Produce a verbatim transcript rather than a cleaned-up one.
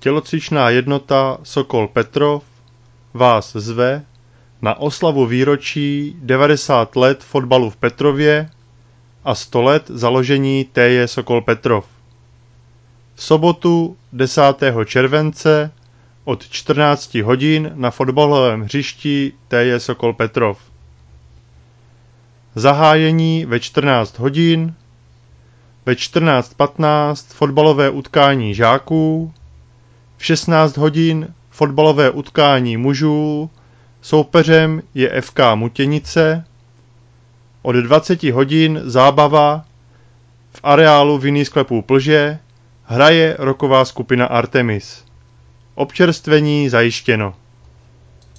Tělocvičná jednota Sokol Petrov vás zve na oslavu výročí devadesát let fotbalu v Petrově a sto let založení T J Sokol Petrov. V sobotu desátého července od čtrnáct hodin na fotbalovém hřišti T J Sokol Petrov. Zahájení ve čtrnáct hodin, ve čtrnáct patnáct fotbalové utkání žáků, v šestnáct hodin fotbalové utkání mužů, soupeřem je F K Mutěnice, od dvacet hodin zábava v areálu vinných sklepů Plže, hraje rocková skupina Artemis. Občerstvení zajištěno.